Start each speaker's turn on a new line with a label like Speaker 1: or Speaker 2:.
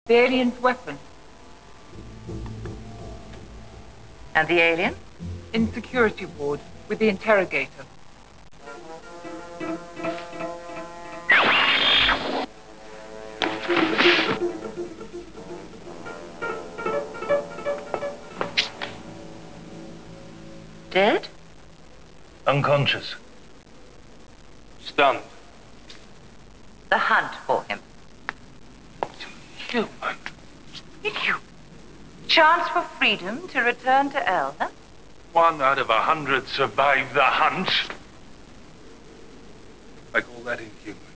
Speaker 1: The alien's weapon.
Speaker 2: And the alien?
Speaker 1: In security ward with the interrogator.
Speaker 2: Dead?
Speaker 3: Unconscious.
Speaker 4: Stunned.
Speaker 2: The hunt for him.
Speaker 4: Human.
Speaker 2: You. Chance for freedom to return to El, huh?
Speaker 4: 1 out of 100 survived the hunt. I call that inhuman.